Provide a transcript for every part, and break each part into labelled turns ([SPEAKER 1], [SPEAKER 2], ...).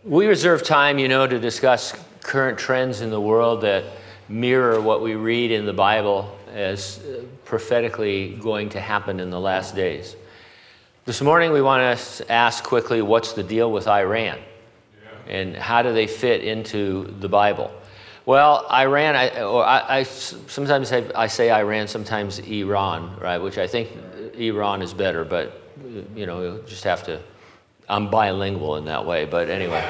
[SPEAKER 1] We reserve time, to discuss current trends in the world that mirror what we read in the Bible as prophetically going to happen in the last days. This morning we want to ask quickly, what's the deal with Iran? And how do they fit into the Bible? Well, Iran, I sometimes I say Iran, sometimes Iran, right? Which I think Iran is better, but, you'll just have to, I'm bilingual in that way, but anyway.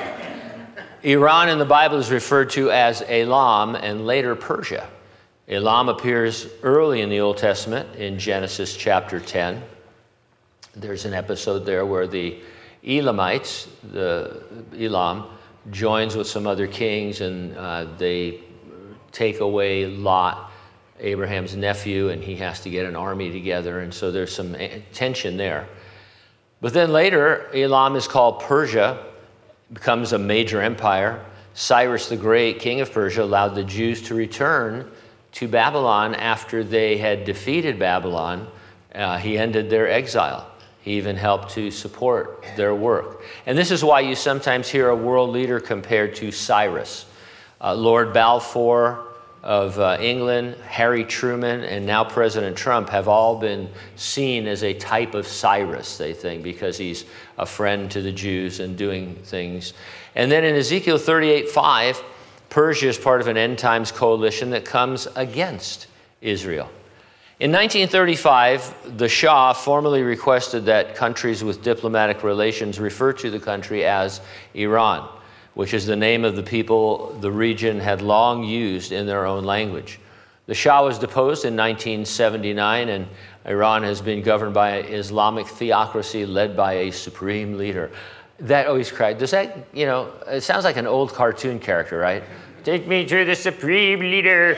[SPEAKER 1] Iran in the Bible is referred to as Elam and later Persia. Elam appears early in the Old Testament in Genesis chapter 10. There's an episode there where the Elamites, the Elam, joins with some other kings and they take away Lot, Abraham's nephew, and he has to get an army together, and so there's some tension there. But then later, Elam is called Persia, becomes a major empire. Cyrus the Great, king of Persia, allowed the Jews to return to Babylon after they had defeated Babylon. He ended their exile. He even helped to support their work. And this is why you sometimes hear a world leader compared to Cyrus. Lord Balfour of England, Harry Truman, and now President Trump have all been seen as a type of Cyrus, they think, because he's a friend to the Jews and doing things. And then in Ezekiel 38:5, Persia is part of an end times coalition that comes against Israel. In 1935, the Shah formally requested that countries with diplomatic relations refer to the country as Iran, which is the name of the people the region had long used in their own language. The Shah was deposed in 1979, and Iran has been governed by an Islamic theocracy led by a supreme leader. That always cried. Does that, it sounds like an old cartoon character, right? Take me to the supreme leader,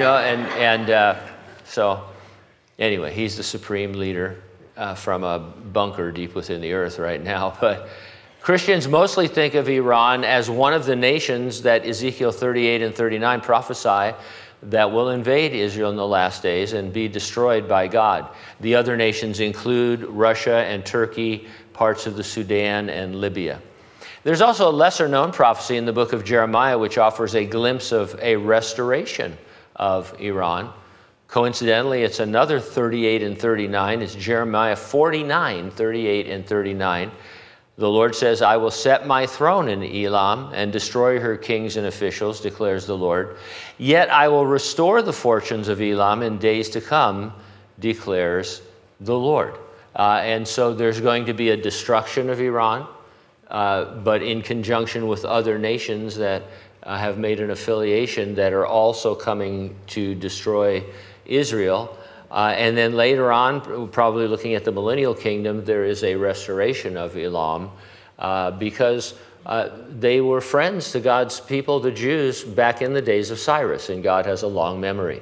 [SPEAKER 1] so anyway, he's the supreme leader from a bunker deep within the earth right now, but Christians mostly think of Iran as one of the nations that Ezekiel 38 and 39 prophesy that will invade Israel in the last days and be destroyed by God. The other nations include Russia and Turkey, parts of the Sudan and Libya. There's also a lesser-known prophecy in the book of Jeremiah which offers a glimpse of a restoration of Iran. Coincidentally, it's another 38 and 39. It's Jeremiah 49, 38 and 39. The Lord says, I will set my throne in Elam and destroy her kings and officials, declares the Lord. Yet I will restore the fortunes of Elam in days to come, declares the Lord. And so there's going to be a destruction of Iran, but in conjunction with other nations that have made an affiliation that are also coming to destroy Israel. And then later on, probably looking at the millennial kingdom, there is a restoration of Elam because they were friends to God's people, the Jews, back in the days of Cyrus, and God has a long memory.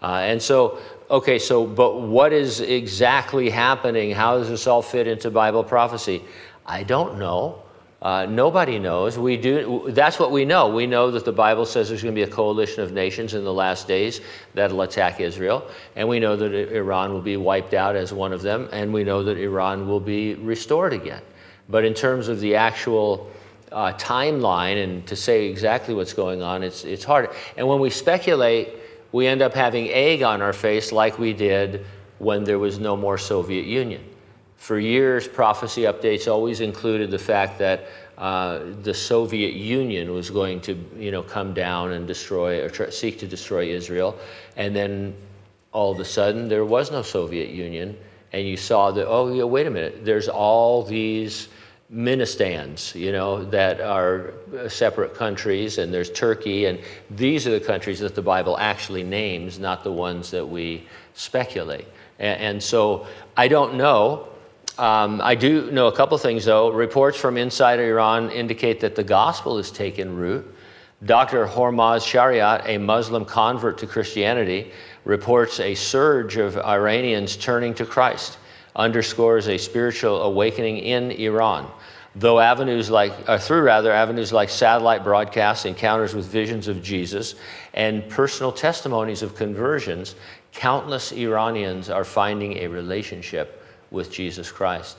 [SPEAKER 1] But what is exactly happening? How does this all fit into Bible prophecy? I don't know. Nobody knows. We do. That's what we know. We know that the Bible says there's going to be a coalition of nations in the last days that'll attack Israel. And we know that Iran will be wiped out as one of them. And we know that Iran will be restored again. But in terms of the actual timeline and to say exactly what's going on, it's hard. And when we speculate, we end up having egg on our face like we did when there was no more Soviet Union. For years, prophecy updates always included the fact that the Soviet Union was going to, come down and destroy or seek to destroy Israel. And then all of a sudden, there was no Soviet Union. And you saw that, wait a minute, there's all these Ministans, that are separate countries, and there's Turkey. And these are the countries that the Bible actually names, not the ones that we speculate. And so I don't know. I do know a couple things, though. Reports from inside Iran indicate that the gospel has taken root. Dr. Hormaz Shariat, a Muslim convert to Christianity, reports a surge of Iranians turning to Christ, underscores a spiritual awakening in Iran. Through avenues like satellite broadcasts, encounters with visions of Jesus, and personal testimonies of conversions, countless Iranians are finding a relationship with Jesus Christ.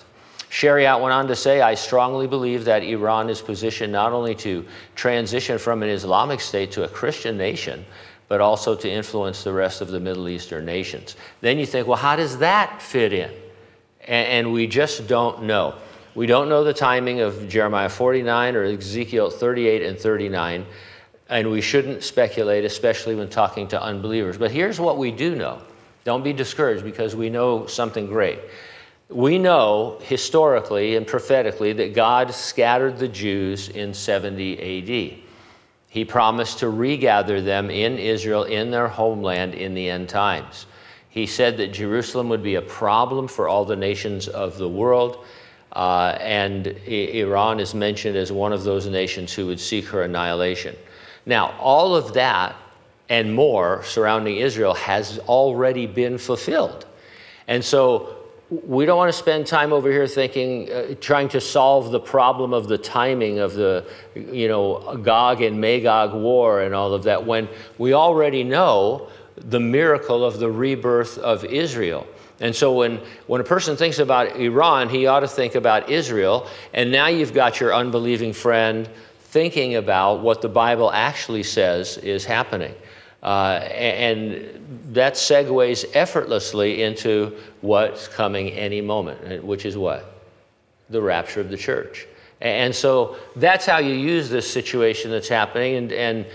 [SPEAKER 1] Shariat went on to say, I strongly believe that Iran is positioned not only to transition from an Islamic state to a Christian nation, but also to influence the rest of the Middle Eastern nations. Then you think, well, how does that fit in? And we just don't know. We don't know the timing of Jeremiah 49 or Ezekiel 38 and 39, and we shouldn't speculate, especially when talking to unbelievers. But here's what we do know. Don't be discouraged, because we know something great. We know historically and prophetically that God scattered the Jews in 70 AD. He promised to regather them in Israel, in their homeland, in the end times. He said that Jerusalem would be a problem for all the nations of the world, and Iran is mentioned as one of those nations who would seek her annihilation. Now, all of that and more surrounding Israel has already been fulfilled. And so we don't want to spend time over here thinking, trying to solve the problem of the timing of the, Gog and Magog war and all of that, when we already know the miracle of the rebirth of Israel. And so when a person thinks about Iran, he ought to think about Israel. And now you've got your unbelieving friend thinking about what the Bible actually says is happening. And that segues effortlessly into what's coming any moment, which is what? The rapture of the church. And so that's how you use this situation that's happening.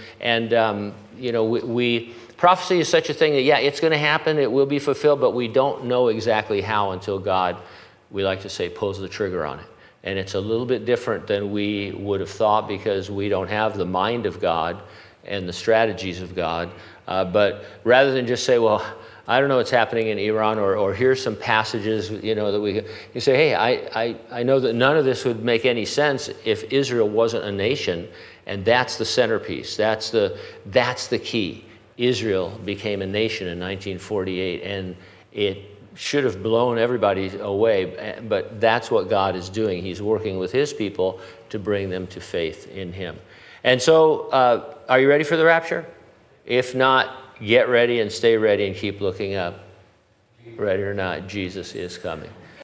[SPEAKER 1] Prophecy is such a thing that, it's going to happen, it will be fulfilled, but we don't know exactly how until God, we like to say, pulls the trigger on it. And it's a little bit different than we would have thought, because we don't have the mind of God and the strategies of God. But rather than just say, well, I don't know what's happening in Iran, or here's some passages, that you say, hey, I know that none of this would make any sense if Israel wasn't a nation, and that's the centerpiece. That's the key. Israel became a nation in 1948, and it should have blown everybody away, but that's what God is doing. He's working with his people to bring them to faith in him. And so, are you ready for the rapture? If not, get ready and stay ready and keep looking up. Ready or not, Jesus is coming.